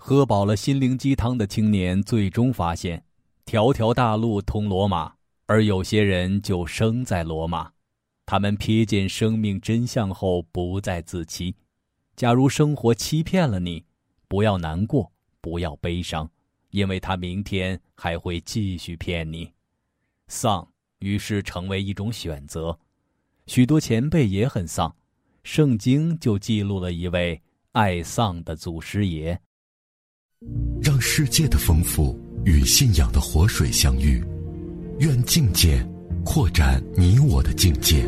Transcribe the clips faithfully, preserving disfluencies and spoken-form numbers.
喝饱了心灵鸡汤的青年最终发现，条条大路通罗马，而有些人就生在罗马。他们瞥见生命真相后不再自欺。假如生活欺骗了你，不要难过，不要悲伤，因为他明天还会继续骗你。丧于是成为一种选择。许多前辈也很丧，圣经就记录了一位爱丧的祖师爷。 让世界的丰富与信仰的活水相遇，愿境界扩展你我的境界。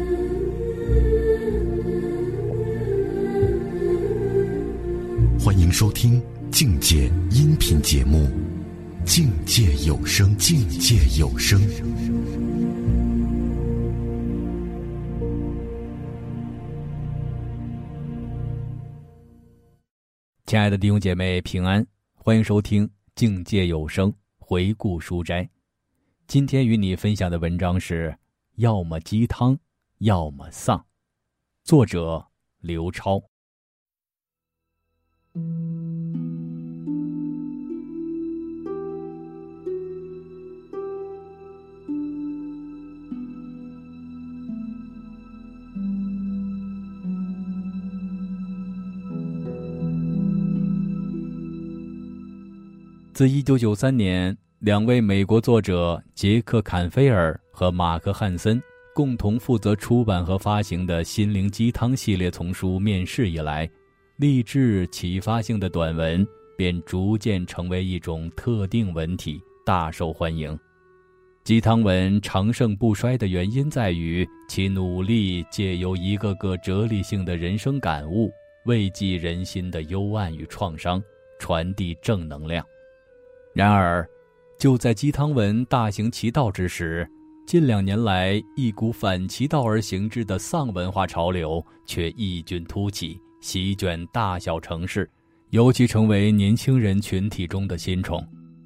欢迎收听境界音频节目《境界有声》，境界有声。 亲爱的弟兄姐妹平安，欢迎收听境界有声回顾书斋。今天与你分享的文章是要么鸡汤，要么丧，作者刘超。自一九九三年，两位美国作者杰克·坎菲尔和马克·汉森共同负责出版和发行的心灵鸡汤系列丛书面世以来，励志启发性的短文便逐渐成为一种特定文体，大受欢迎。鸡汤文长盛不衰的原因在于其努力借由一个个哲理性的人生感悟，慰藉人心的幽暗与创伤，传递正能量。然而，就在鸡汤文大行其道之时，近两年来一股反其道而行之的丧文化潮流却异军突起，席卷大小城市，尤其成为年轻人群体中的新宠。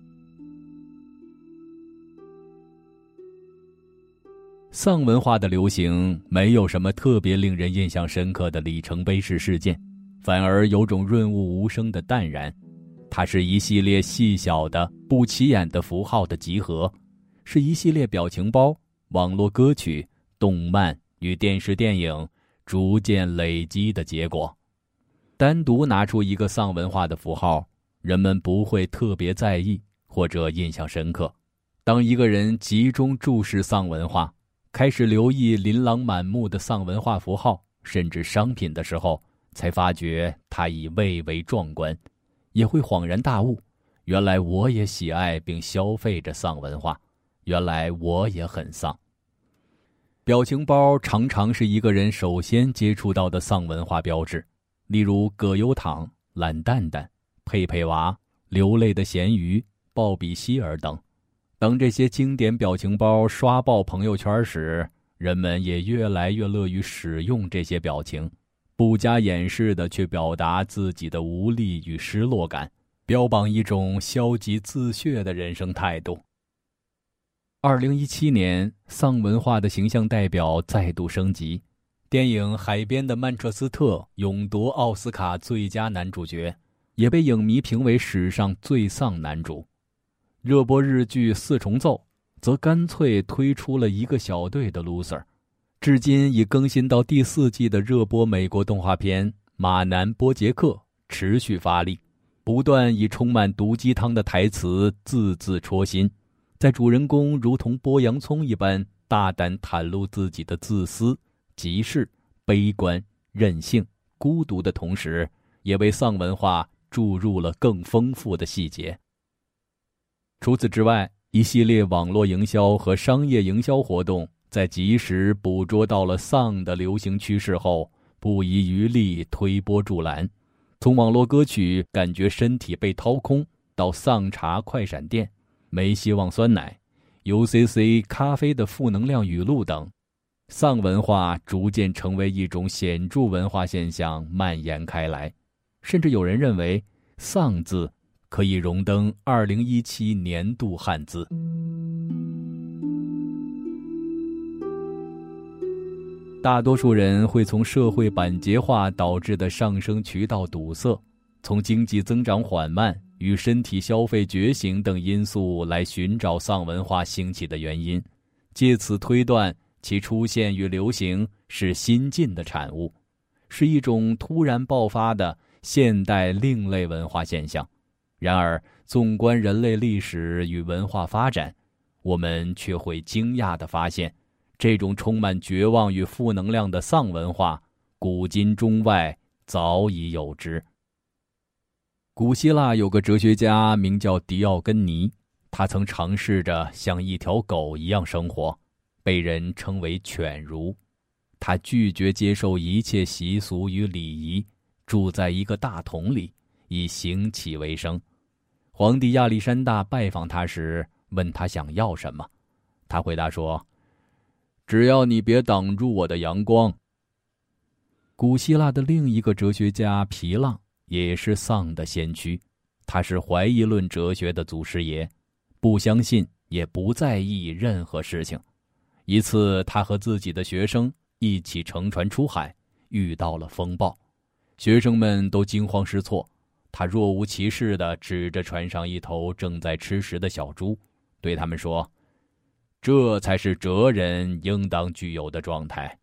丧文化的流行没有什么特别令人印象深刻的里程碑式事件，反而有种润物无声的淡然。它是一系列细小的不起眼的符号的集合，是一系列表情包、网络歌曲、动漫与电视电影逐渐累积的结果。单独拿出一个丧文化的符号，人们不会特别在意或者印象深刻。当一个人集中注视丧文化，开始留意琳琅满目的丧文化符号甚至商品的时候，才发觉它已蔚为壮观，也会恍然大悟，原来我也喜爱并消费着丧文化，原来我也很丧。表情包常常是一个人首先接触到的丧文化标志，例如葛优躺、懒蛋蛋、佩佩娃、流泪的咸鱼、鲍比希尔等。当这些经典表情包刷爆朋友圈时，人们也越来越乐于使用这些表情，不加掩饰地去表达自己的无力与失落感，标榜一种消极自谑的人生态度。二零一七年，丧文化的形象代表再度升级，电影《海边的曼彻斯特》勇夺奥斯卡最佳男主角，也被影迷评为史上最丧男主。热播日剧《四重奏》则干脆推出了一个小队的 loser， 至今已更新到第四季的热播美国动画片《马南波杰克》持续发力，不断以充满毒鸡汤的台词字字戳心，在主人公如同剥洋葱一般大胆袒露自己的自私、急事、悲观、任性、孤独的同时，也为丧文化注入了更丰富的细节。除此之外，一系列网络营销和商业营销活动在及时捕捉到了丧的流行趋势后，不遗余力推波助澜。从网络歌曲感觉身体被掏空，到丧茶快闪店、没希望酸奶、U C C 咖啡的负能量语录等，丧文化逐渐成为一种显著文化现象，蔓延开来。甚至有人认为丧字可以荣登二零一七年度汉字。大多数人会从社会板结化导致的上升渠道堵塞， 从经济增长缓慢与身体消费觉醒等因素来寻找丧文化兴起的原因，借此推断其出现与流行是新近的产物，是一种突然爆发的现代另类文化现象。然而，纵观人类历史与文化发展，我们却会惊讶地发现，这种充满绝望与负能量的丧文化，古今中外早已有之。古希腊有个哲学家名叫狄奥根尼，他曾尝试着像一条狗一样生活，被人称为犬儒。他拒绝接受一切习俗与礼仪，住在一个大桶里，以行乞为生。皇帝亚历山大拜访他时，问他想要什么，他回答说：只要你别挡住我的阳光。古希腊的另一个哲学家皮浪也是丧的先驱，他是怀疑论哲学的祖师爷，不相信也不在意任何事情。一次，他和自己的学生一起乘船出海，遇到了风暴，学生们都惊慌失措。他若无其事地指着船上一头正在吃食的小猪，对他们说：这才是哲人应当具有的状态。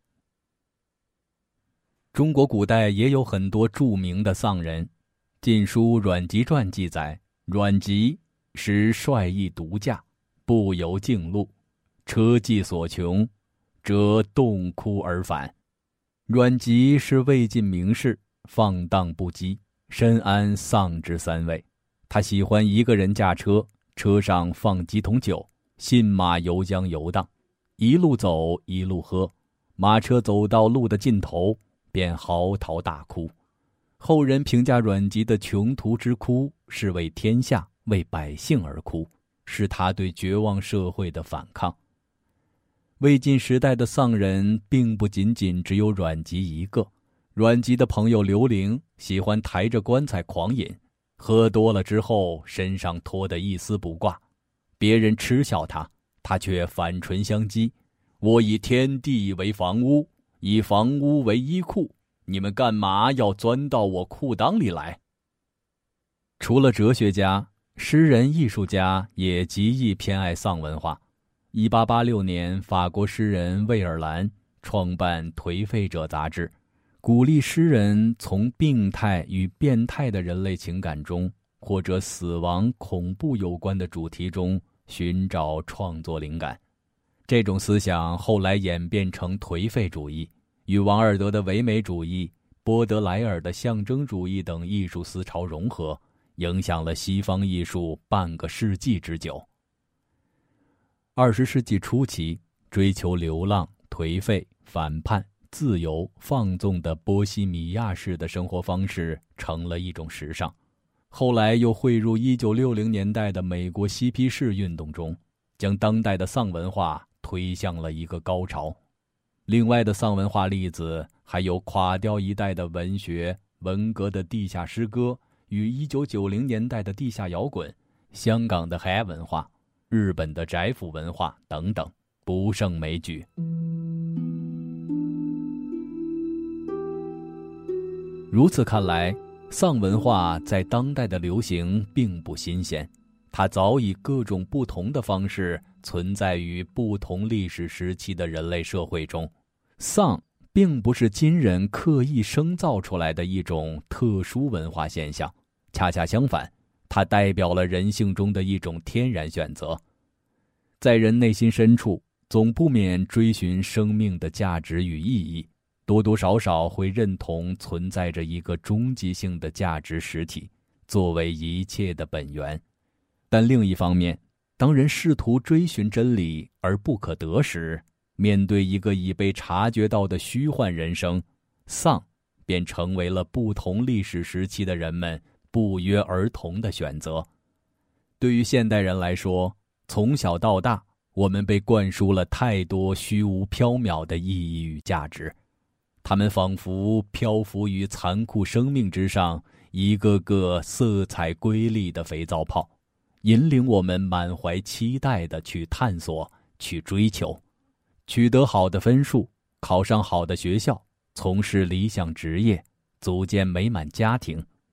中国古代也有很多著名的丧人，《晋书·阮籍传》记载，阮籍时率意独驾，不由径路，车技所穷，则冻哭而返。阮籍是魏晋名士，放荡不羁，深谙丧之三味。他喜欢一个人驾车，车上放几桶酒，信马由缰游荡，一路走一路喝，马车走到路的尽头，便嚎啕大哭。后人评价阮籍的穷途之哭是为天下为百姓而哭，是他对绝望社会的反抗。魏晋时代的丧人并不仅仅只有阮籍一个，阮籍的朋友刘伶喜欢抬着棺材狂饮，喝多了之后身上脱得一丝不挂，别人嗤笑他，他却反唇相讥：我以天地为房屋，以房屋为衣裤，你们干嘛要钻到我裤裆里来？除了哲学家，诗人艺术家也极易偏爱丧文化。一八八六年，法国诗人魏尔兰创办《颓废者》杂志，鼓励诗人从病态与变态的人类情感中，或者死亡、恐怖有关的主题中寻找创作灵感。这种思想后来演变成颓废主义，与王尔德的唯美主义、波德莱尔的象征主义等艺术思潮融合，影响了西方艺术半个世纪之久。二十世纪初期，追求流浪、颓废、反叛、自由、放纵的波西米亚式的生活方式成了一种时尚，后来又汇入一九六零年代的美国嬉皮士运动中，将当代的丧文化推向了一个高潮。另外的丧文化例子还有垮掉一代的文学、文革的地下诗歌与一九九零年代的地下摇滚，香港的嗨文化，日本的宅府文化等等，不胜枚举。如此看来，丧文化在当代的流行并不新鲜，它早以各种不同的方式存在于不同历史时期的人类社会中。丧并不是今人刻意生造出来的一种特殊文化现象，恰恰相反，它代表了人性中的一种天然选择。在人内心深处，总不免追寻生命的价值与意义，多多少少会认同存在着一个终极性的价值实体，作为一切的本源。但另一方面，当人试图追寻真理而不可得时，面对一个已被察觉到的虚幻人生，丧便成为了不同历史时期的人们不约而同的选择。对于现代人来说，从小到大，我们被灌输了太多虚无缥缈的意义与价值，他们仿佛漂浮于残酷生命之上，一个个色彩瑰丽的肥皂泡，引领我们满怀期待地去探索、去追求，取得好的分数，考上好的学校，从事理想职业，组建美满家庭，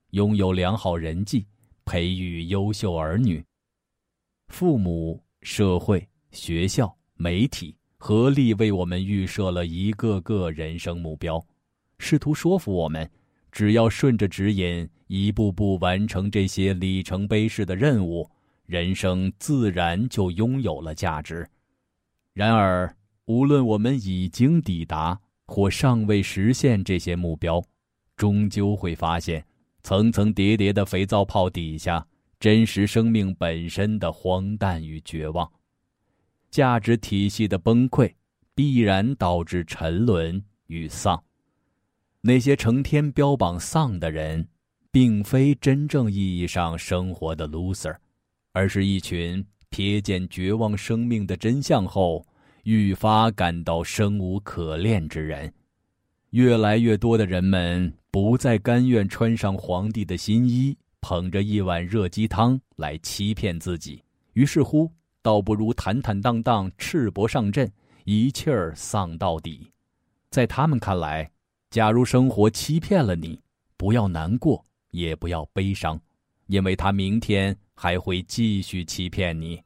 拥有良好人际，培育优秀儿女。父母、社会、学校、媒体合力为我们预设了一个个人生目标，试图说服我们，只要顺着指引，一步步完成这些里程碑式的任务，人生自然就拥有了价值。然而，无论我们已经抵达或尚未实现这些目标，终究会发现，层层叠叠的肥皂泡底下，真实生命本身的荒诞与绝望。价值体系的崩溃，必然导致沉沦与丧。那些成天标榜丧的人，并非真正意义上生活的 loser， 而是一群瞥见绝望生命的真相后，愈发感到生无可恋之人。越来越多的人们不再甘愿穿上皇帝的新衣，捧着一碗热鸡汤来欺骗自己，于是乎倒不如坦坦荡荡赤膊上阵，一气儿丧到底。在他们看来，假如生活欺骗了你，不要难过，也不要悲伤，因为他明天还会继续欺骗你。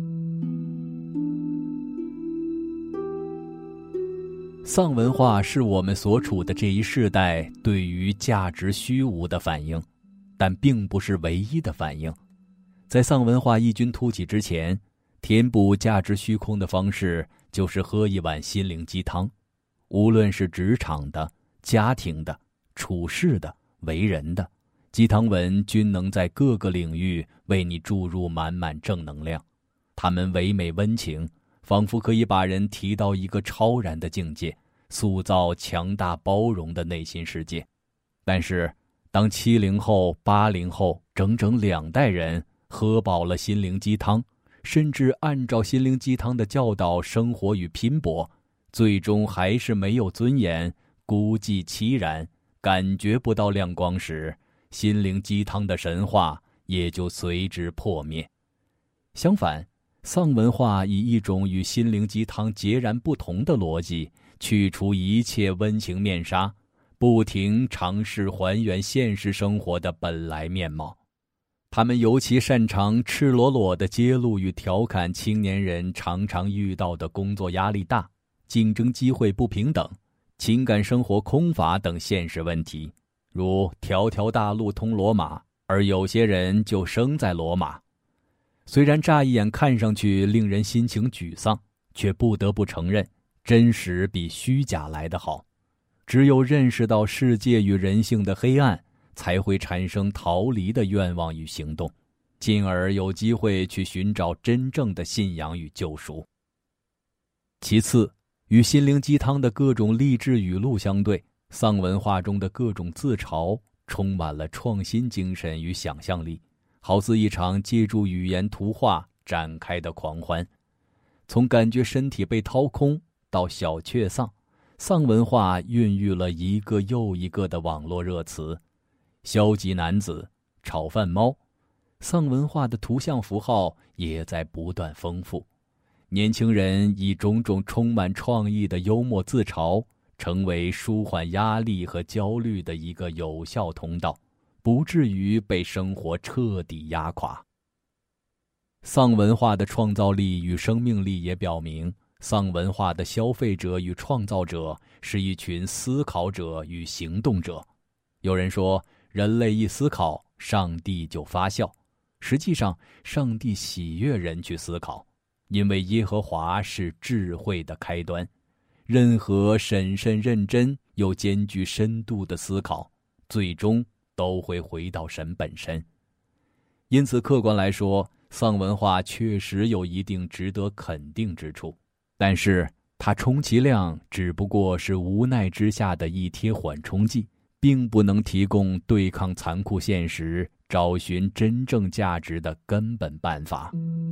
丧文化是我们所处的这一世代对于价值虚无的反应，但并不是唯一的反应。在丧文化异军突起之前，填补价值虚空的方式就是喝一碗心灵鸡汤。无论是职场的、家庭的、处事的、为人的，鸡汤文均能在各个领域为你注入满满正能量。它们唯美温情，仿佛可以把人提到一个超然的境界，塑造强大包容的内心世界。但是，当七零后、八零后整整两代人喝饱了心灵鸡汤，甚至按照心灵鸡汤的教导生活与拼搏，最终还是没有尊严，孤寂凄然，感觉不到亮光时，心灵鸡汤的神话也就随之破灭。相反，丧文化以一种与心灵鸡汤截然不同的逻辑，去除一切温情面纱，不停尝试还原现实生活的本来面貌。他们尤其擅长赤裸裸地揭露与调侃青年人常常遇到的工作压力大、竞争机会不平等、情感生活空乏等现实问题，如条条大路通罗马，而有些人就生在罗马。虽然乍一眼看上去令人心情沮丧，却不得不承认，真实比虚假来得好。只有认识到世界与人性的黑暗，才会产生逃离的愿望与行动，进而有机会去寻找真正的信仰与救赎。其次，与心灵鸡汤的各种励志语录相对，丧文化中的各种自嘲充满了创新精神与想象力，好似一场借助语言图画展开的狂欢。从感觉身体被掏空到小确丧，丧文化孕育了一个又一个的网络热词。消极男子、炒饭猫，丧文化的图像符号也在不断丰富。年轻人以种种充满创意的幽默自嘲，成为舒缓压力和焦虑的一个有效通道，不至于被生活彻底压垮。丧文化的创造力与生命力也表明，丧文化的消费者与创造者是一群思考者与行动者。有人说，人类一思考，上帝就发笑。实际上，上帝喜悦人去思考，因为耶和华是智慧的开端。任何审慎认真又兼具深度的思考，最终都会回到神本身。因此，客观来说，丧文化确实有一定值得肯定之处，但是它充其量只不过是无奈之下的一贴缓冲剂，并不能提供对抗残酷现实、找寻真正价值的根本办法。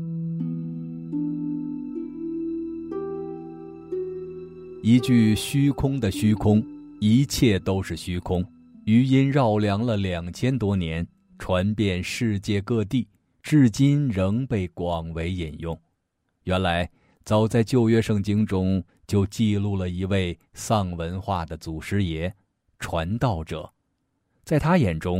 一句虚空的虚空，一切都是虚空，余音绕梁了两千多年，传遍世界各地，至今仍被广为引用。原来，早在旧约圣经中就记录了一位丧文化的祖师爷、传道者。在他眼中，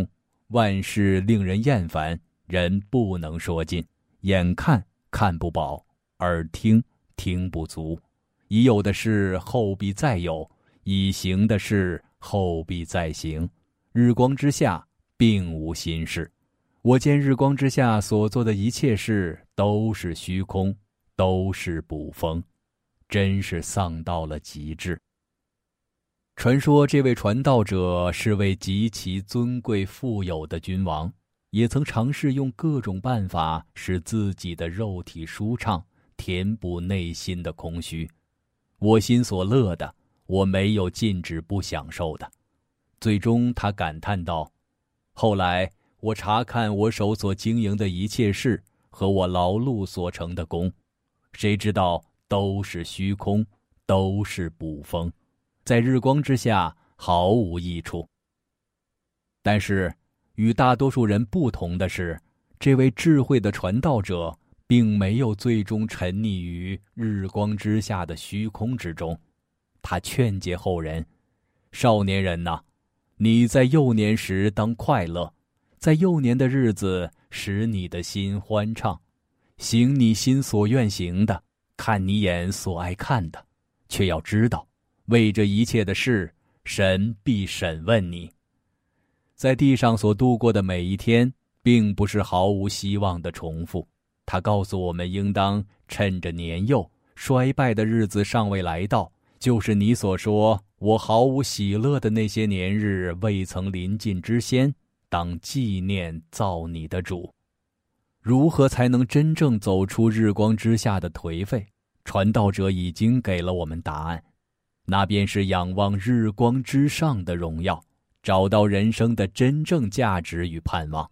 万事令人厌烦，人不能说尽，眼看看不饱，耳听听不足，已有的事后必再有，已行的事后必再行，日光之下并无新事。我见日光之下所做的一切事都是虚空，都是捕风，真是丧到了极致。传说这位传道者是位极其尊贵富有的君王，也曾尝试用各种办法使自己的肉体舒畅，填补内心的空虚。我心所乐的，我没有禁止不享受的。最终他感叹道，后来我查看我手所经营的一切事和我劳碌所成的功，谁知道都是虚空，都是捕风，在日光之下毫无益处。但是与大多数人不同的是，这位智慧的传道者并没有最终沉溺于日光之下的虚空之中。他劝诫后人，少年人哪，你在幼年时当快乐，在幼年的日子使你的心欢畅，行你心所愿行的，看你眼所爱看的，却要知道为这一切的事，神必审问你。在地上所度过的每一天并不是毫无希望的重复，他告诉我们应当趁着年幼，衰败的日子尚未来到，就是你所说我毫无喜乐的那些年日未曾临近之先，当纪念造你的主。如何才能真正走出日光之下的颓废？传道者已经给了我们答案，那便是仰望日光之上的荣耀，找到人生的真正价值与盼望。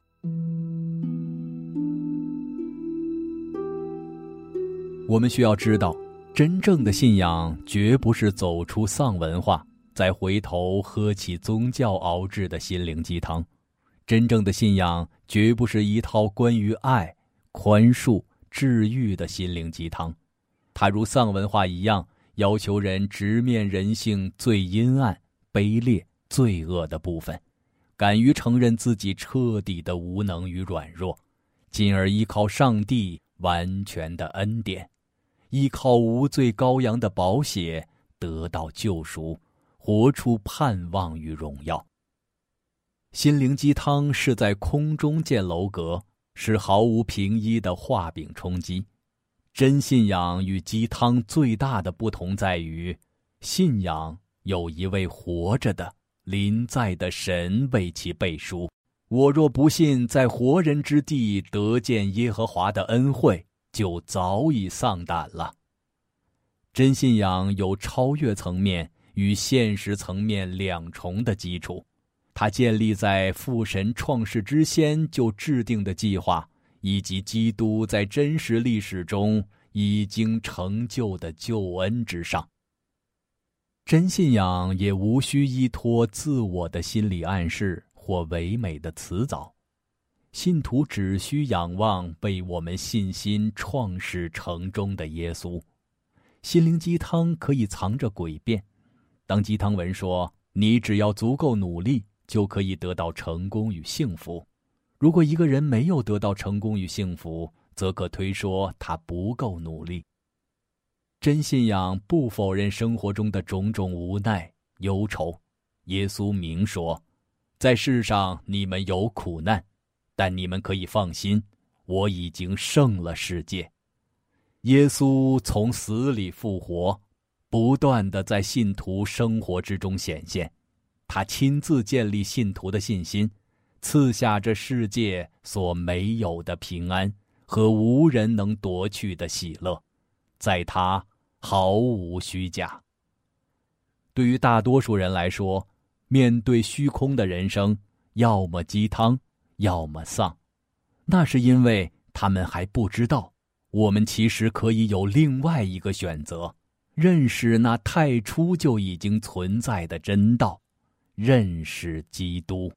我们需要知道，真正的信仰绝不是走出丧文化，再回头喝起宗教熬制的心灵鸡汤。真正的信仰绝不是一套关于爱、宽恕、治愈的心灵鸡汤，它如丧文化一样，要求人直面人性最阴暗、卑劣、罪恶的部分，敢于承认自己彻底的无能与软弱，进而依靠上帝完全的恩典，依靠无罪羔羊的宝血得到救赎，活出盼望与荣耀。心灵鸡汤是在空中建楼阁，是毫无平一的画饼充饥。真信仰与鸡汤最大的不同在于，信仰有一位活着的临在的神为其背书，我若不信在活人之地得见耶和华的恩惠，就早已丧胆了。真信仰有超越层面与现实层面两重的基础，它建立在父神创世之先就制定的计划，以及基督在真实历史中已经成就的救恩之上。真信仰也无需依托自我的心理暗示或唯美的辞藻，信徒只需仰望为我们信心创始成终的耶稣。心灵鸡汤可以藏着诡辩，当鸡汤文说你只要足够努力就可以得到成功与幸福，如果一个人没有得到成功与幸福，则可推说他不够努力。真信仰不否认生活中的种种无奈、忧愁。耶稣明说，在世上你们有苦难，但你们可以放心，我已经胜了世界。耶稣从死里复活，不断地在信徒生活之中显现，他亲自建立信徒的信心，赐下这世界所没有的平安和无人能夺去的喜乐，在他毫无虚假。对于大多数人来说，面对虚空的人生，要么鸡汤，要么丧，那是因为他们还不知道，我们其实可以有另外一个选择，认识那太初就已经存在的真道，认识基督。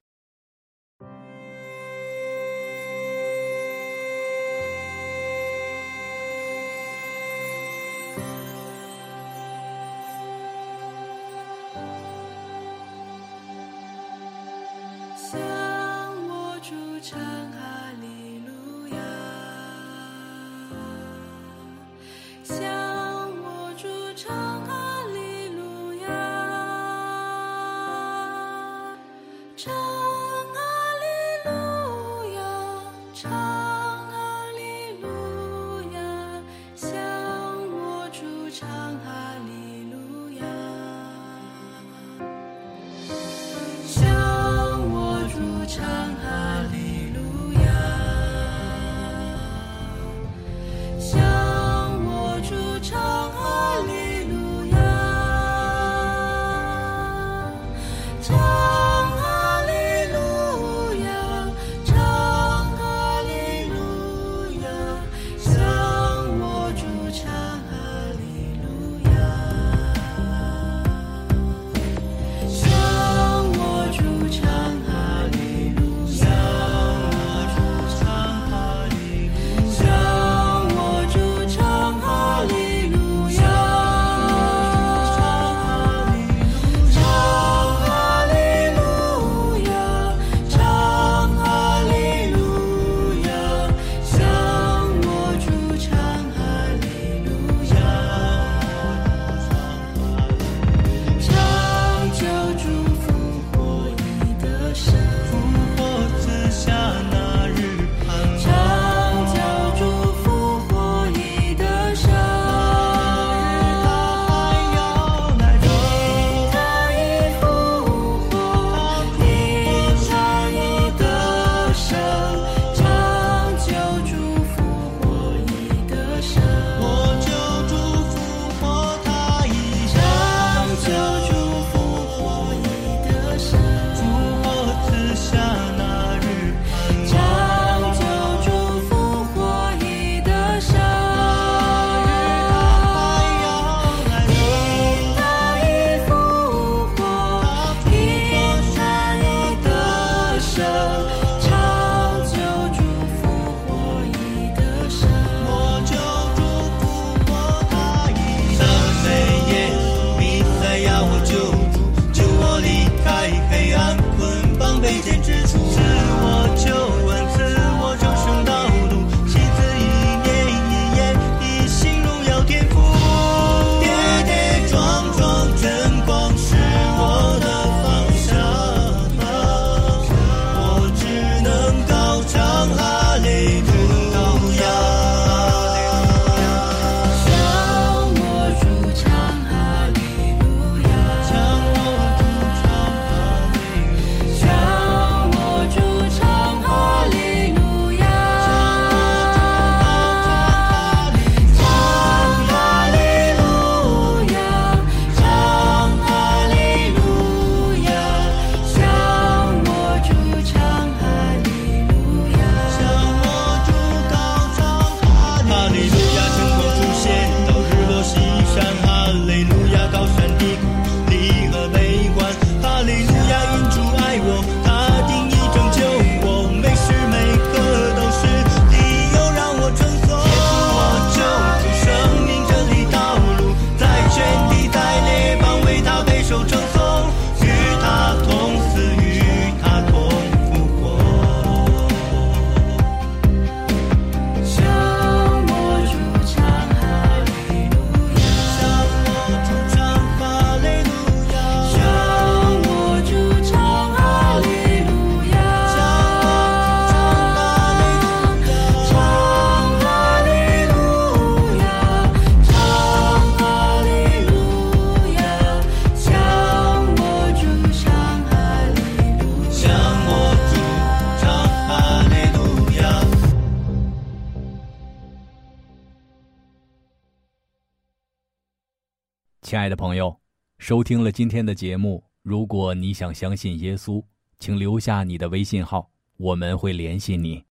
向我亲爱的朋友，收听了今天的节目，如果你想相信耶稣，请留下你的微信号，我们会联系你。